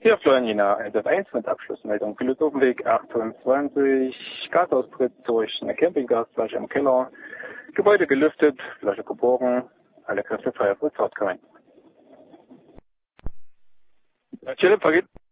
Hier Florian Jena, SF1 mit Abschlussmeldung. Philosophenweg 28, Gasaustritt durch eine Campinggasflasche im Keller, Gebäude gelüftet, Flasche geborgen, alle Kräfte frei auf Rückfahrt kommen. Philipp, vergeht.